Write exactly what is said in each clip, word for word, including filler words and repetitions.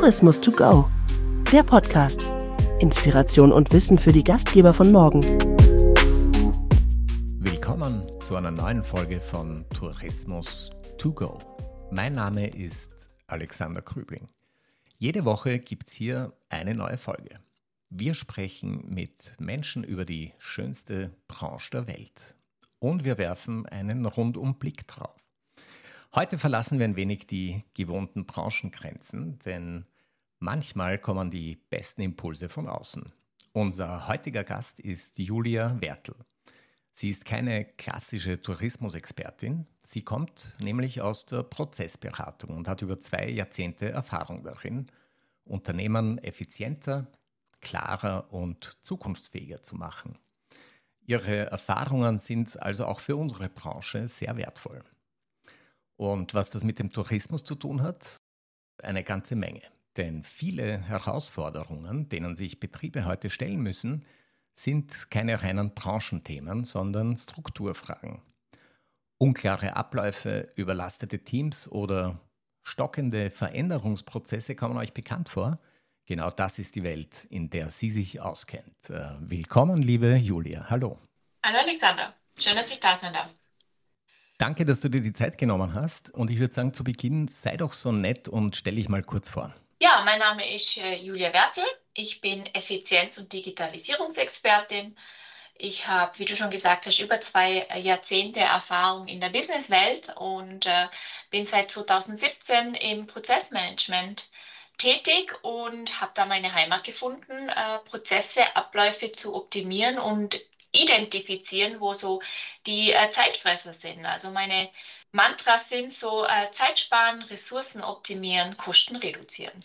Tourismus to go, der Podcast. Inspiration und Wissen für die Gastgeber von morgen. Willkommen zu einer neuen Folge von Tourismus to go. Mein Name ist Alexander Krübling. Jede Woche gibt es hier eine neue Folge. Wir sprechen mit Menschen über die schönste Branche der Welt. Und wir werfen einen Rundumblick drauf. Heute verlassen wir ein wenig die gewohnten Branchengrenzen, denn manchmal kommen die besten Impulse von außen. Unser heutiger Gast ist Julia Wertl. Sie ist keine klassische Tourismusexpertin. Sie kommt nämlich aus der Prozessberatung und hat über zwei Jahrzehnte Erfahrung darin, Unternehmen effizienter, klarer und zukunftsfähiger zu machen. Ihre Erfahrungen sind also auch für unsere Branche sehr wertvoll. Und was das mit dem Tourismus zu tun hat? Eine ganze Menge. Denn viele Herausforderungen, denen sich Betriebe heute stellen müssen, sind keine reinen Branchenthemen, sondern Strukturfragen. Unklare Abläufe, überlastete Teams oder stockende Veränderungsprozesse kommen euch bekannt vor? Genau das ist die Welt, in der sie sich auskennt. Äh, willkommen, liebe Julia. Hallo. Hallo Alexander, schön, dass ich da sein darf. Danke, dass du dir die Zeit genommen hast. Und ich würde sagen, zu Beginn sei doch so nett und stell dich mal kurz vor. Ja, mein Name ist äh, Julia Wertl. Ich bin Effizienz- und Digitalisierungsexpertin. Ich habe, wie du schon gesagt hast, über zwei Jahrzehnte Erfahrung in der Businesswelt und äh, bin seit zweitausendsiebzehn im Prozessmanagement tätig und habe da meine Heimat gefunden, äh, Prozesse, Abläufe zu optimieren und identifizieren, wo so die äh, Zeitfresser sind. Also meine Mantras sind so äh, Zeit sparen, Ressourcen optimieren, Kosten reduzieren.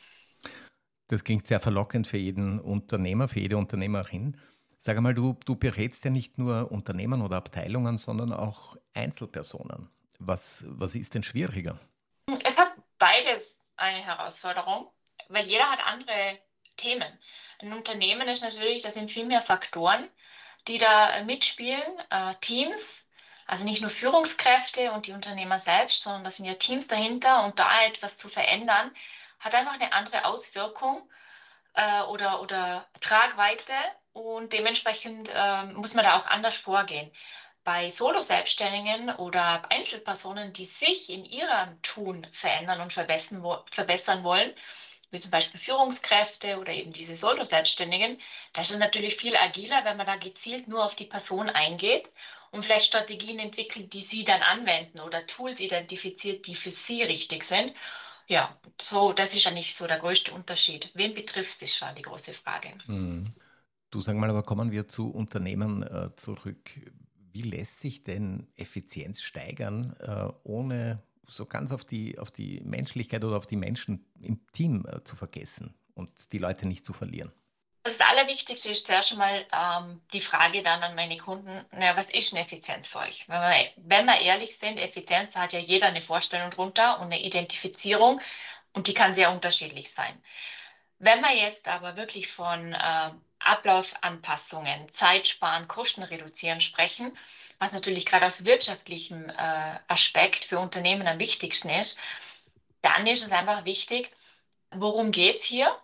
Das klingt sehr verlockend für jeden Unternehmer, für jede Unternehmerin. Sag einmal, du, du berätst ja nicht nur Unternehmen oder Abteilungen, sondern auch Einzelpersonen. Was, was ist denn schwieriger? Es hat beides eine Herausforderung, weil jeder hat andere Themen. Ein Unternehmen ist natürlich, da sind viel mehr Faktoren, die da äh, mitspielen, äh, Teams, also nicht nur Führungskräfte und die Unternehmer selbst, sondern da sind ja Teams dahinter und da etwas zu verändern, hat einfach eine andere Auswirkung äh, oder, oder Tragweite und dementsprechend äh, muss man da auch anders vorgehen. Bei Solo-Selbstständigen oder Einzelpersonen, die sich in ihrem Tun verändern und verbessern, wo- verbessern wollen, wie zum Beispiel Führungskräfte oder eben diese Solo-Selbstständigen, da ist es natürlich viel agiler, wenn man da gezielt nur auf die Person eingeht und vielleicht Strategien entwickelt, die sie dann anwenden oder Tools identifiziert, die für sie richtig sind. Ja, so, das ist eigentlich so der größte Unterschied. Wen betrifft es, war die große Frage. Hm. Du, sag mal, aber kommen wir zu Unternehmen äh, zurück. Wie lässt sich denn Effizienz steigern, äh, ohne so ganz auf die, auf die Menschlichkeit oder auf die Menschen im Team äh, zu vergessen und die Leute nicht zu verlieren? Das Allerwichtigste ist zuerst einmal ähm, die Frage dann an meine Kunden, naja, was ist eine Effizienz für euch? Wenn wir, wenn wir ehrlich sind, Effizienz, da hat ja jeder eine Vorstellung drunter und eine Identifizierung und die kann sehr unterschiedlich sein. Wenn wir jetzt aber wirklich von äh, Ablaufanpassungen, Zeit sparen, Kosten reduzieren sprechen, was natürlich gerade aus wirtschaftlichem äh, Aspekt für Unternehmen am wichtigsten ist, dann ist es einfach wichtig, worum geht es hier?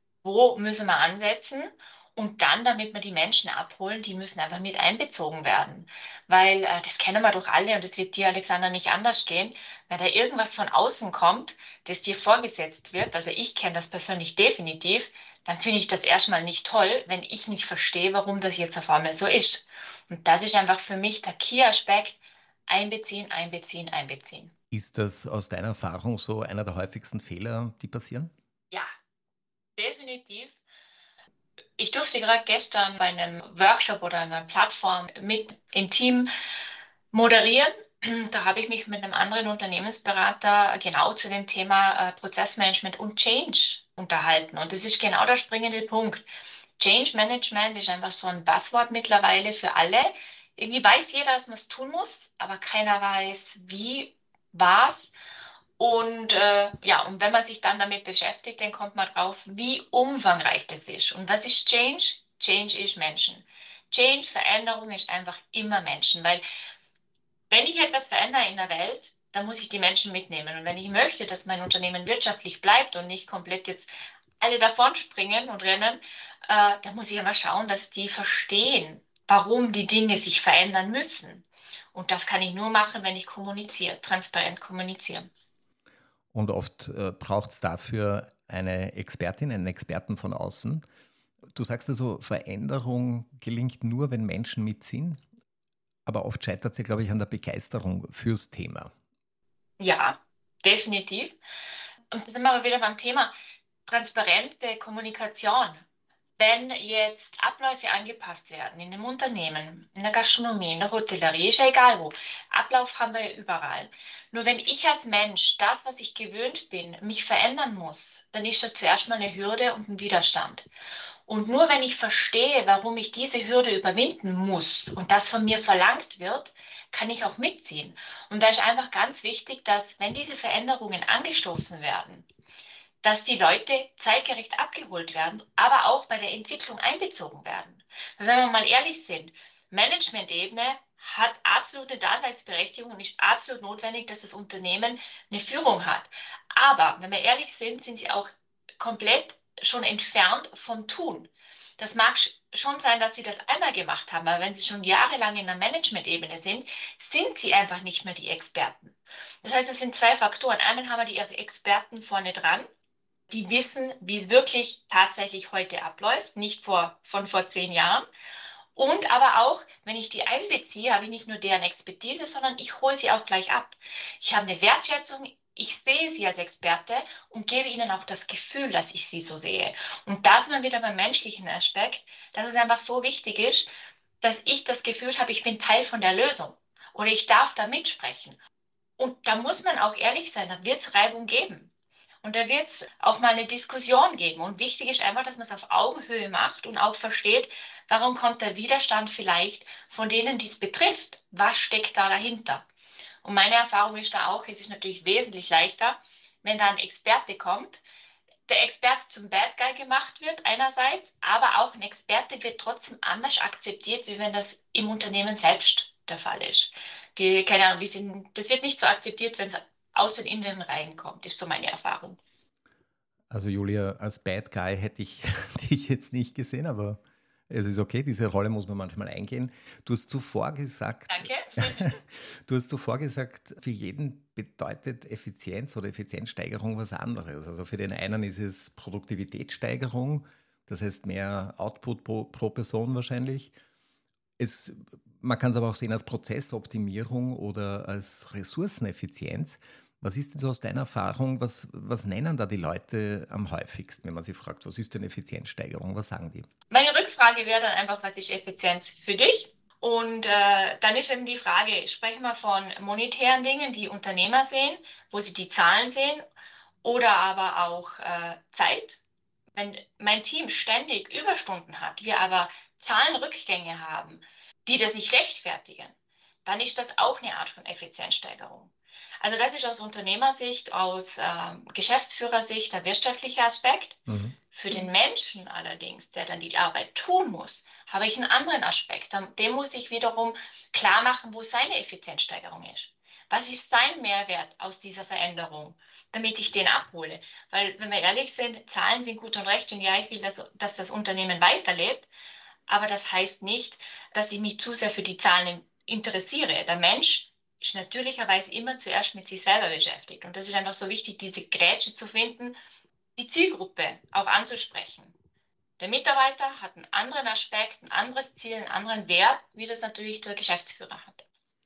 Wo müssen wir ansetzen? Und dann, damit wir die Menschen abholen, die müssen einfach mit einbezogen werden. Weil äh, das kennen wir doch alle und das wird dir, Alexander, nicht anders gehen. Wenn da irgendwas von außen kommt, das dir vorgesetzt wird, also ich kenne das persönlich definitiv, dann finde ich das erstmal nicht toll, wenn ich nicht verstehe, warum das jetzt auf einmal so ist. Und das ist einfach für mich der Key-Aspekt. Einbeziehen, einbeziehen, einbeziehen. Ist das aus deiner Erfahrung so einer der häufigsten Fehler, die passieren? Ja, definitiv. Ich durfte gerade gestern bei einem Workshop oder einer Plattform mit im Team moderieren. Da habe ich mich mit einem anderen Unternehmensberater genau zu dem Thema äh, Prozessmanagement und Change unterhalten. Und das ist genau der springende Punkt. Change Management ist einfach so ein Buzzword mittlerweile für alle. Irgendwie weiß jeder, dass man es tun muss, aber keiner weiß, wie, was. Und äh, ja, und wenn man sich dann damit beschäftigt, dann kommt man drauf, wie umfangreich das ist. Und was ist Change? Change ist Menschen. Change, Veränderung ist einfach immer Menschen, weil wenn ich etwas verändere in der Welt, dann muss ich die Menschen mitnehmen. Und wenn ich möchte, dass mein Unternehmen wirtschaftlich bleibt und nicht komplett jetzt alle davon springen und rennen, äh, dann muss ich aber schauen, dass die verstehen, warum die Dinge sich verändern müssen. Und das kann ich nur machen, wenn ich kommuniziere, transparent kommuniziere. Und oft äh, braucht es dafür eine Expertin, einen Experten von außen. Du sagst also, Veränderung gelingt nur, wenn Menschen mitziehen. Aber oft scheitert sie, glaube ich, an der Begeisterung fürs Thema. Ja, definitiv. Und da sind wir aber wieder beim Thema transparente Kommunikation. Wenn jetzt Abläufe angepasst werden in einem Unternehmen, in der Gastronomie, in der Hotellerie, ist ja egal wo. Ablauf haben wir ja überall. Nur wenn ich als Mensch das, was ich gewöhnt bin, mich verändern muss, dann ist das zuerst mal eine Hürde und ein Widerstand. Und nur wenn ich verstehe, warum ich diese Hürde überwinden muss und das von mir verlangt wird, kann ich auch mitziehen. Und da ist einfach ganz wichtig, dass wenn diese Veränderungen angestoßen werden, dass die Leute zeitgerecht abgeholt werden, aber auch bei der Entwicklung einbezogen werden. Weil wenn wir mal ehrlich sind, Management-Ebene hat absolute Daseinsberechtigung und ist absolut notwendig, dass das Unternehmen eine Führung hat. Aber wenn wir ehrlich sind, sind sie auch komplett schon entfernt vom Tun. Das mag schon sein, dass sie das einmal gemacht haben, aber wenn sie schon jahrelang in der Management-Ebene sind, sind sie einfach nicht mehr die Experten. Das heißt, es sind zwei Faktoren. Einmal haben wir die Experten vorne dran, die wissen, wie es wirklich tatsächlich heute abläuft, nicht vor, von vor zehn Jahren. Und aber auch, wenn ich die einbeziehe, habe ich nicht nur deren Expertise, sondern ich hole sie auch gleich ab. Ich habe eine Wertschätzung, ich sehe sie als Experte und gebe ihnen auch das Gefühl, dass ich sie so sehe. Und da sind wir wieder beim menschlichen Aspekt, dass es einfach so wichtig ist, dass ich das Gefühl habe, ich bin Teil von der Lösung oder ich darf da mitsprechen. Und da muss man auch ehrlich sein, da wird es Reibung geben. Und da wird es auch mal eine Diskussion geben. Und wichtig ist einfach, dass man es auf Augenhöhe macht und auch versteht, warum kommt der Widerstand vielleicht von denen, die es betrifft. Was steckt da dahinter? Und meine Erfahrung ist da auch, es ist natürlich wesentlich leichter, wenn da ein Experte kommt, der Experte zum Bad Guy gemacht wird einerseits, aber auch ein Experte wird trotzdem anders akzeptiert, wie wenn das im Unternehmen selbst der Fall ist. Die, keine Ahnung, die sind, das wird nicht so akzeptiert, wenn es aus den Inneren reinkommt, ist so meine Erfahrung. Also Julia, als Bad Guy hätte ich dich jetzt nicht gesehen, aber es ist okay, diese Rolle muss man manchmal eingehen. Du hast zuvor gesagt, Danke. du hast zuvor gesagt, für jeden bedeutet Effizienz oder Effizienzsteigerung was anderes. Also für den einen ist es Produktivitätssteigerung, das heißt mehr Output pro, pro Person wahrscheinlich. Es, man kann es aber auch sehen als Prozessoptimierung oder als Ressourceneffizienz. Was ist denn so aus deiner Erfahrung, was, was nennen da die Leute am häufigsten, wenn man sie fragt, was ist denn Effizienzsteigerung? Was sagen die? Meine Rückfrage wäre dann einfach, was ist Effizienz für dich? Und äh, dann ist eben die Frage, sprechen wir von monetären Dingen, die Unternehmer sehen, wo sie die Zahlen sehen, oder aber auch äh, Zeit. Wenn mein Team ständig Überstunden hat, wir aber Zahlenrückgänge haben, die das nicht rechtfertigen, dann ist das auch eine Art von Effizienzsteigerung. Also das ist aus Unternehmersicht, aus ähm, Geschäftsführersicht der wirtschaftliche Aspekt. Mhm. Für den Menschen allerdings, der dann die Arbeit tun muss, habe ich einen anderen Aspekt. Dem muss ich wiederum klar machen, wo seine Effizienzsteigerung ist. Was ist sein Mehrwert aus dieser Veränderung, damit ich den abhole? Weil, wenn wir ehrlich sind, Zahlen sind gut und recht und ja, ich will, dass, dass das Unternehmen weiterlebt, aber das heißt nicht, dass ich mich zu sehr für die Zahlen interessiere. Der Mensch ist natürlicherweise immer zuerst mit sich selber beschäftigt. Und das ist einfach so wichtig, diese Grätsche zu finden, die Zielgruppe auch anzusprechen. Der Mitarbeiter hat einen anderen Aspekt, ein anderes Ziel, einen anderen Wert, wie das natürlich der Geschäftsführer hat.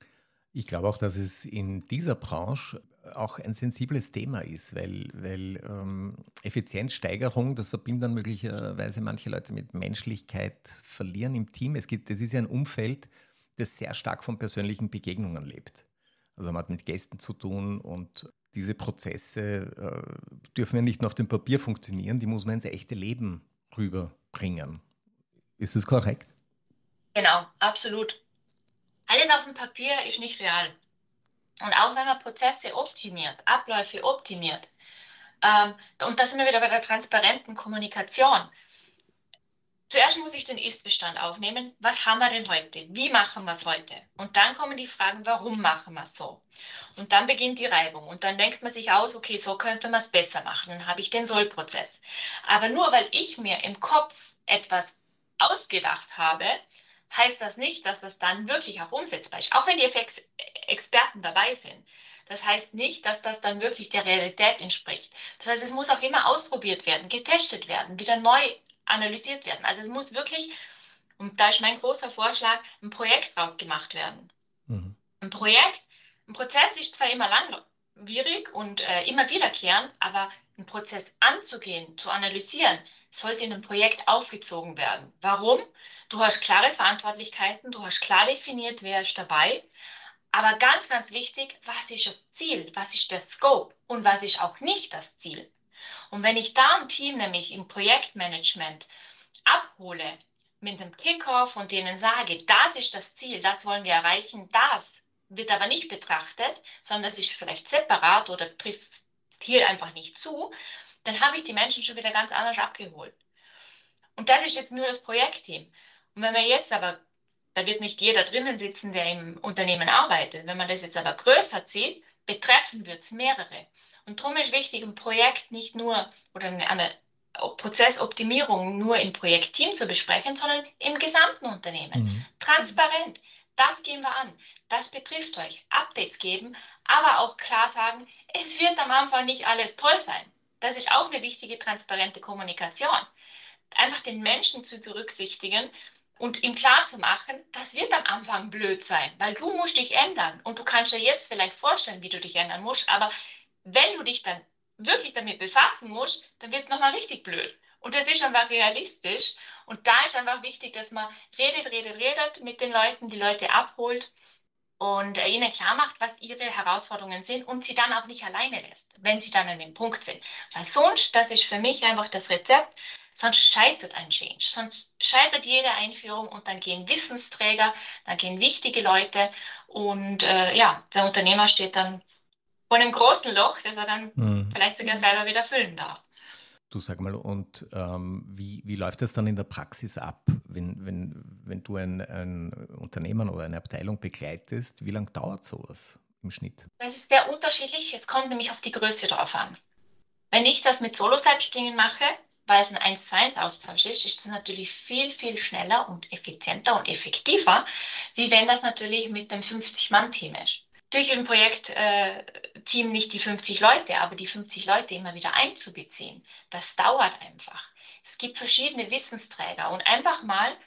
Ich glaube auch, dass es in dieser Branche auch ein sensibles Thema ist, weil, weil ähm, Effizienzsteigerung, das verbinden dann möglicherweise manche Leute mit Menschlichkeit verlieren im Team. Es gibt, es ist ja ein Umfeld, das sehr stark von persönlichen Begegnungen lebt. Also man hat mit Gästen zu tun und diese Prozesse äh, dürfen ja nicht nur auf dem Papier funktionieren, die muss man ins echte Leben rüberbringen. Ist das korrekt? Genau, absolut. Alles auf dem Papier ist nicht real. Und auch wenn man Prozesse optimiert, Abläufe optimiert, ähm, und da sind wir wieder bei der transparenten Kommunikation. Zuerst muss ich den Ist-Bestand aufnehmen. Was haben wir denn heute? Wie machen wir es heute? Und dann kommen die Fragen, warum machen wir es so? Und dann beginnt die Reibung. Und dann denkt man sich aus, okay, so könnte man es besser machen. Dann habe ich den Soll-Prozess. Aber nur weil ich mir im Kopf etwas ausgedacht habe, heißt das nicht, dass das dann wirklich auch umsetzbar ist. Auch wenn die Ex Experten dabei sind. Das heißt nicht, dass das dann wirklich der Realität entspricht. Das heißt, es muss auch immer ausprobiert werden, getestet werden, wieder neu analysiert werden. Also es muss wirklich, und da ist mein großer Vorschlag, ein Projekt draus gemacht werden. Mhm. Ein Projekt, ein Prozess ist zwar immer langwierig und äh, immer wiederkehrend, aber einen Prozess anzugehen, zu analysieren, sollte in einem Projekt aufgezogen werden. Warum? Du hast klare Verantwortlichkeiten, du hast klar definiert, wer ist dabei. Aber ganz, ganz wichtig, was ist das Ziel? Was ist der Scope? Und was ist auch nicht das Ziel? Und wenn ich da ein Team nämlich im Projektmanagement abhole mit einem Kickoff und denen sage, das ist das Ziel, das wollen wir erreichen, das wird aber nicht betrachtet, sondern das ist vielleicht separat oder trifft hier einfach nicht zu, dann habe ich die Menschen schon wieder ganz anders abgeholt. Und das ist jetzt nur das Projektteam. Und wenn man jetzt aber, da wird nicht jeder drinnen sitzen, der im Unternehmen arbeitet, wenn man das jetzt aber größer zieht, betreffen wird es mehrere. Und darum ist wichtig, ein Projekt nicht nur oder eine, eine Prozessoptimierung nur im Projektteam zu besprechen, sondern im gesamten Unternehmen. Mhm. Transparent. Das gehen wir an. Das betrifft euch. Updates geben, aber auch klar sagen, es wird am Anfang nicht alles toll sein. Das ist auch eine wichtige, transparente Kommunikation. Einfach den Menschen zu berücksichtigen und ihm klar zu machen, das wird am Anfang blöd sein, weil du musst dich ändern und du kannst dir jetzt vielleicht vorstellen, wie du dich ändern musst, aber wenn du dich dann wirklich damit befassen musst, dann wird es nochmal richtig blöd. Und das ist einfach realistisch. Und da ist einfach wichtig, dass man redet, redet, redet mit den Leuten, die Leute abholt und äh, ihnen klar macht, was ihre Herausforderungen sind und sie dann auch nicht alleine lässt, wenn sie dann an dem Punkt sind. Weil sonst, das ist für mich einfach das Rezept, sonst scheitert ein Change, sonst scheitert jede Einführung und dann gehen Wissensträger, dann gehen wichtige Leute und äh, ja, der Unternehmer steht dann vor einem großen Loch, das er dann mhm. vielleicht sogar selber wieder füllen darf. Du, sag mal, und ähm, wie, wie läuft das dann in der Praxis ab, wenn, wenn, wenn du ein, ein Unternehmen oder eine Abteilung begleitest? Wie lange dauert sowas im Schnitt? Das ist sehr unterschiedlich. Es kommt nämlich auf die Größe drauf an. Wenn ich das mit Solo-Selbstständigen mache, weil es ein eins zu eins Austausch ist, ist es natürlich viel, viel schneller und effizienter und effektiver, wie wenn das natürlich mit einem fünfzig-Mann-Team ist. Natürlich ist ein Projektteam nicht die fünfzig Leute, aber die fünfzig Leute immer wieder einzubeziehen, das dauert einfach. Es gibt verschiedene Wissensträger und einfach mal,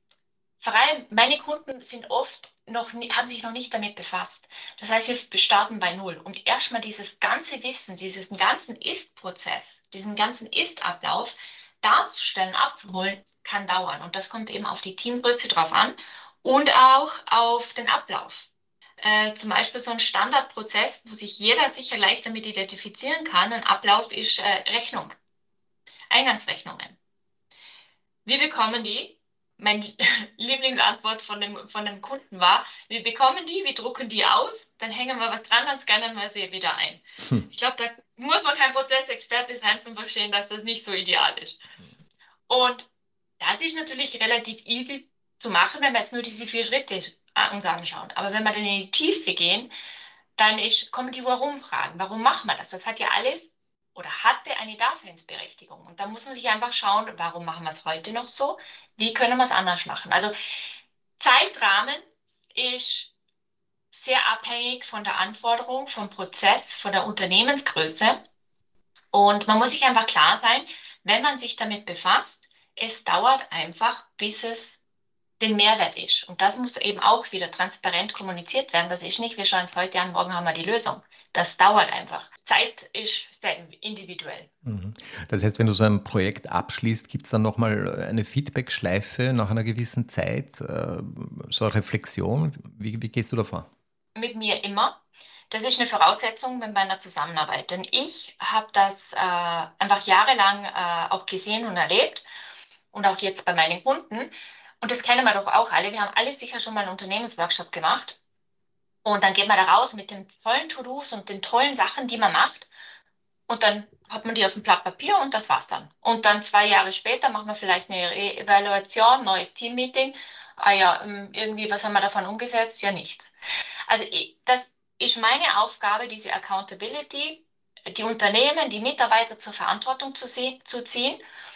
vor allem meine Kunden sind oft noch, haben sich noch nicht damit befasst. Das heißt, wir starten bei Null und erstmal dieses ganze Wissen, diesen ganzen Ist-Prozess, diesen ganzen Ist-Ablauf darzustellen, abzuholen, kann dauern. Und das kommt eben auf die Teamgröße drauf an und auch auf den Ablauf. Äh, zum Beispiel so ein Standardprozess, wo sich jeder sicher leicht damit identifizieren kann. Ein Ablauf ist äh, Rechnung, Eingangsrechnungen. Wir bekommen die. Meine Lieblingsantwort von dem, von dem Kunden war, wir bekommen die, wir drucken die aus, dann hängen wir was dran, dann scannen wir sie wieder ein. Hm. Ich glaube, da muss man kein Prozessexperte sein, zum Verstehen, dass das nicht so ideal ist. Und das ist natürlich relativ easy zu machen, wenn wir jetzt nur diese vier Schritte uns anschauen. Aber wenn wir dann in die Tiefe gehen, dann ist, kommen die Warum-Fragen. Warum machen wir das? Das hat ja alles oder hatte eine Daseinsberechtigung. Und da muss man sich einfach schauen, warum machen wir es heute noch so? Wie können wir es anders machen? Also Zeitrahmen ist sehr abhängig von der Anforderung, vom Prozess, von der Unternehmensgröße. Und man muss sich einfach klar sein, wenn man sich damit befasst, es dauert einfach, bis es den Mehrwert ist. Und das muss eben auch wieder transparent kommuniziert werden. Das ist nicht, wir schauen es heute an, morgen haben wir die Lösung. Das dauert einfach. Zeit ist sehr individuell. Das heißt, wenn du so ein Projekt abschließt, gibt es dann nochmal eine Feedback-Schleife nach einer gewissen Zeit, so eine Reflexion? Wie, wie gehst du da vor? Mit mir immer. Das ist eine Voraussetzung bei meiner Zusammenarbeit. Denn ich habe das äh, einfach jahrelang äh, auch gesehen und erlebt und auch jetzt bei meinen Kunden. Und das kennen wir doch auch alle. Wir haben alle sicher schon mal einen Unternehmensworkshop gemacht. Und dann geht man da raus mit den tollen To-Dos und den tollen Sachen, die man macht. Und dann hat man die auf dem Blatt Papier und das war's dann. Und dann zwei Jahre später machen wir vielleicht eine Re- Evaluation, neues Teammeeting. Ah ja, ähm, irgendwie, was haben wir davon umgesetzt? Ja, nichts. Also ich, das ist meine Aufgabe, diese Accountability, die Unternehmen, die Mitarbeiter zur Verantwortung zu, sie- zu ziehen.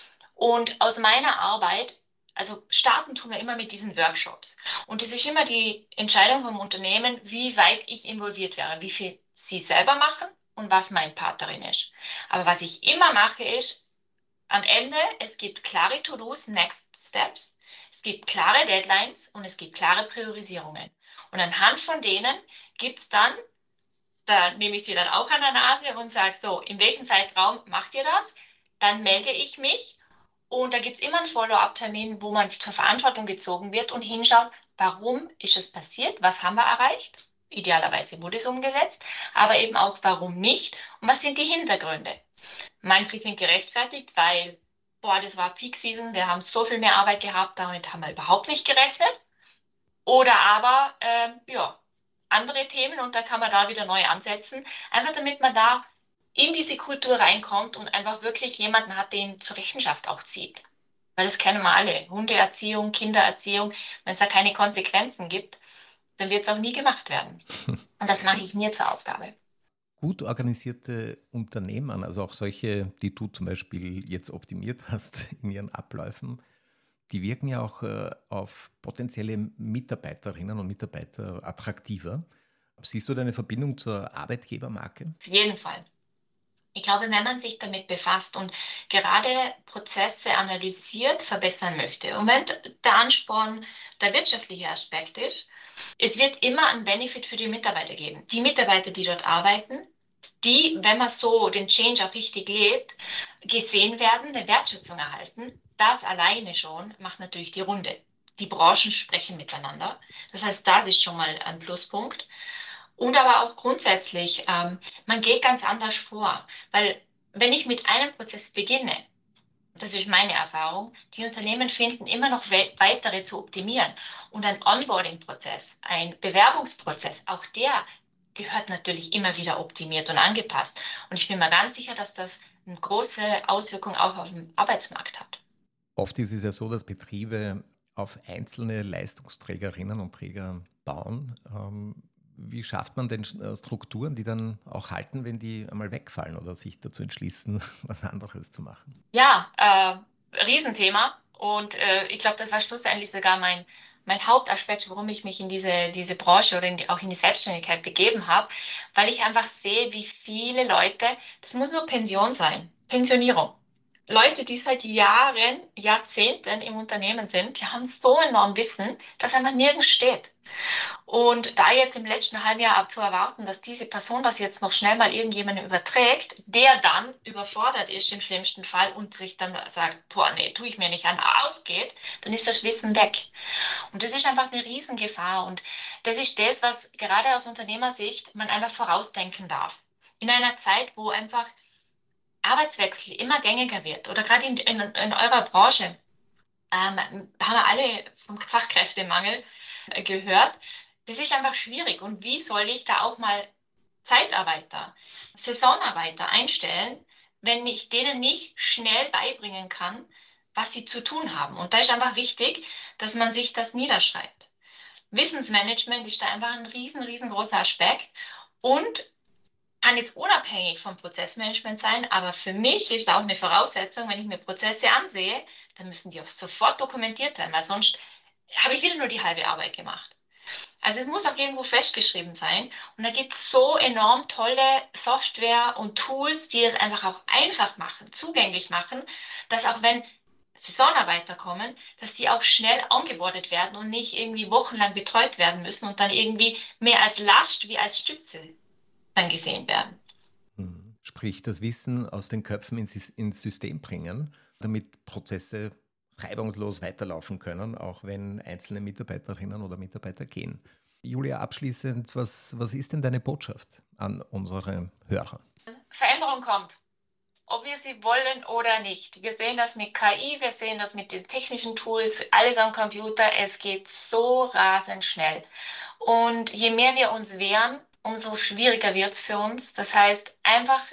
Und aus meiner Arbeit, also starten tun wir immer mit diesen Workshops. Und es ist immer die Entscheidung vom Unternehmen, wie weit ich involviert wäre, wie viel sie selber machen und was mein Part darin ist. Aber was ich immer mache, ist, am Ende, es gibt klare To-Dos, Next Steps, es gibt klare Deadlines und es gibt klare Priorisierungen. Und anhand von denen gibt es dann, da nehme ich sie dann auch an der Nase und sage so, in welchem Zeitraum macht ihr das? Dann melde ich mich und da gibt es immer einen Follow-up-Termin, wo man zur Verantwortung gezogen wird und hinschaut, warum ist es passiert, was haben wir erreicht? Idealerweise wurde es umgesetzt, aber eben auch, warum nicht und was sind die Hintergründe? Manche sind gerechtfertigt, weil, boah, das war Peak Season, wir haben so viel mehr Arbeit gehabt, damit haben wir überhaupt nicht gerechnet. Oder aber, ähm, ja, andere Themen und da kann man da wieder neu ansetzen, einfach damit man da in diese Kultur reinkommt und einfach wirklich jemanden hat, den zur Rechenschaft auch zieht. Weil das kennen wir alle. Hundeerziehung, Kindererziehung, wenn es da keine Konsequenzen gibt, dann wird es auch nie gemacht werden. Und das mache ich mir zur Aufgabe. Gut organisierte Unternehmen, also auch solche, die du zum Beispiel jetzt optimiert hast in ihren Abläufen, die wirken ja auch äh, auf potenzielle Mitarbeiterinnen und Mitarbeiter attraktiver. Siehst du da eine Verbindung zur Arbeitgebermarke? Auf jeden Fall. Ich glaube, wenn man sich damit befasst und gerade Prozesse analysiert, verbessern möchte, und wenn der Ansporn der wirtschaftliche Aspekt ist, es wird immer einen Benefit für die Mitarbeiter geben. Die Mitarbeiter, die dort arbeiten, die, wenn man so den Change auch richtig lebt, gesehen werden, eine Wertschätzung erhalten. Das alleine schon macht natürlich die Runde. Die Branchen sprechen miteinander. Das heißt, das ist schon mal ein Pluspunkt. Und aber auch grundsätzlich, ähm, man geht ganz anders vor, weil wenn ich mit einem Prozess beginne, das ist meine Erfahrung, die Unternehmen finden immer noch we weitere zu optimieren. Und ein Onboarding-Prozess, ein Bewerbungsprozess, auch der gehört natürlich immer wieder optimiert und angepasst. Und ich bin mir ganz sicher, dass das eine große Auswirkung auch auf den Arbeitsmarkt hat. Oft ist es ja so, dass Betriebe auf einzelne Leistungsträgerinnen und Träger bauen. Ähm, wie schafft man denn äh, Strukturen, die dann auch halten, wenn die einmal wegfallen oder sich dazu entschließen, was anderes zu machen? Ja, äh, Riesenthema. Und äh, ich glaube, das war schlussendlich sogar mein, mein Hauptaspekt, warum ich mich in diese, diese Branche oder in die, auch in die Selbstständigkeit begeben habe, weil ich einfach sehe, wie viele Leute, das muss nur Pension sein, Pensionierung. Leute, die seit Jahren, Jahrzehnten im Unternehmen sind, die haben so enorm Wissen, das einfach nirgends steht. Und da jetzt im letzten halben Jahr zu erwarten, dass diese Person das jetzt noch schnell mal irgendjemandem überträgt, der dann überfordert ist im schlimmsten Fall und sich dann sagt, boah, nee, tue ich mir nicht an, auch geht, dann ist das Wissen weg. Und das ist einfach eine Riesengefahr. Und das ist das, was gerade aus Unternehmersicht man einfach vorausdenken darf. In einer Zeit, wo einfach Arbeitswechsel immer gängiger wird oder gerade in, in, in eurer Branche, ähm, haben wir alle vom Fachkräftemangel äh, gehört. Das ist einfach schwierig. Und wie soll ich da auch mal Zeitarbeiter, Saisonarbeiter einstellen, wenn ich denen nicht schnell beibringen kann, was sie zu tun haben? Und da ist einfach wichtig, dass man sich das niederschreibt. Wissensmanagement ist da einfach ein riesen, riesengroßer Aspekt und kann jetzt unabhängig vom Prozessmanagement sein, aber für mich ist auch eine Voraussetzung, wenn ich mir Prozesse ansehe, dann müssen die auch sofort dokumentiert sein, weil sonst habe ich wieder nur die halbe Arbeit gemacht. Also es muss auch irgendwo festgeschrieben sein. Und da gibt es so enorm tolle Software und Tools, die das einfach auch einfach machen, zugänglich machen, dass auch wenn Saisonarbeiter kommen, dass die auch schnell ongeboardet werden und nicht irgendwie wochenlang betreut werden müssen und dann irgendwie mehr als Last wie als Stütze dann gesehen werden. Mhm. Sprich, das Wissen aus den Köpfen ins, ins System bringen, damit Prozesse reibungslos weiterlaufen können, auch wenn einzelne Mitarbeiterinnen oder Mitarbeiter gehen. Julia, abschließend, was, was ist denn deine Botschaft an unsere Hörer? Veränderung kommt, ob wir sie wollen oder nicht. Wir sehen das mit K I, wir sehen das mit den technischen Tools, alles am Computer. Es geht so rasend schnell. Und je mehr wir uns wehren, umso schwieriger wird es für uns. Das heißt, einfach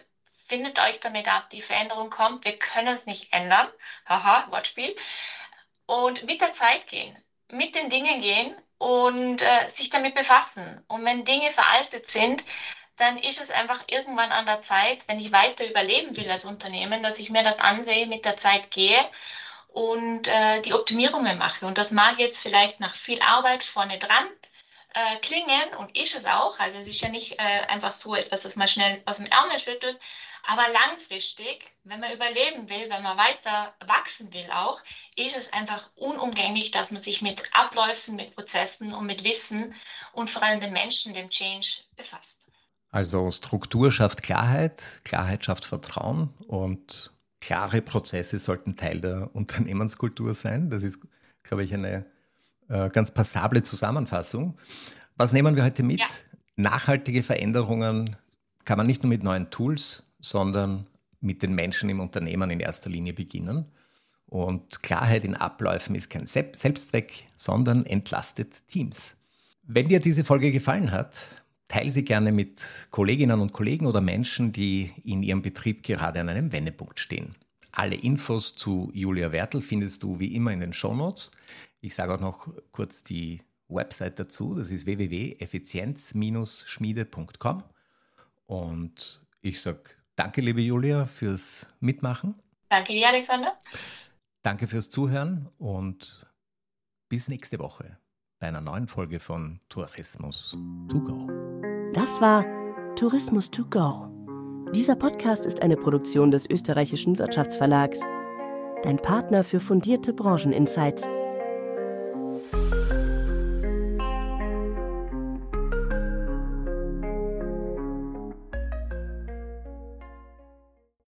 findet euch damit ab, die Veränderung kommt, wir können es nicht ändern. Haha, Wortspiel. Und mit der Zeit gehen, mit den Dingen gehen und äh, sich damit befassen. Und wenn Dinge veraltet sind, dann ist es einfach irgendwann an der Zeit, wenn ich weiter überleben will als Unternehmen, dass ich mir das ansehe, mit der Zeit gehe und äh, die Optimierungen mache. Und das mag jetzt vielleicht nach viel Arbeit vorne dran äh, klingen und ist es auch. Also es ist ja nicht äh, einfach so etwas, das man schnell aus dem Ärmel schüttelt. Aber langfristig, wenn man überleben will, wenn man weiter wachsen will auch, ist es einfach unumgänglich, dass man sich mit Abläufen, mit Prozessen und mit Wissen und vor allem den Menschen, dem Change befasst. Also Struktur schafft Klarheit, Klarheit schafft Vertrauen und klare Prozesse sollten Teil der Unternehmenskultur sein. Das ist, glaube ich, eine äh, ganz passable Zusammenfassung. Was nehmen wir heute mit? Ja. Nachhaltige Veränderungen kann man nicht nur mit neuen Tools, sondern mit den Menschen im Unternehmen in erster Linie beginnen. Und Klarheit in Abläufen ist kein Selbstzweck, sondern entlastet Teams. Wenn dir diese Folge gefallen hat, teile sie gerne mit Kolleginnen und Kollegen oder Menschen, die in ihrem Betrieb gerade an einem Wendepunkt stehen. Alle Infos zu Julia Wertl findest du wie immer in den Shownotes. Ich sage auch noch kurz die Website dazu. Das ist w w w punkt effizienz schmiede punkt com. Und ich sage danke, liebe Julia, fürs Mitmachen. Danke dir, Alexander. Danke fürs Zuhören und bis nächste Woche bei einer neuen Folge von Tourismus to go. Das war Tourismus to go. Dieser Podcast ist eine Produktion des österreichischen Wirtschaftsverlags. Dein Partner für fundierte Brancheninsights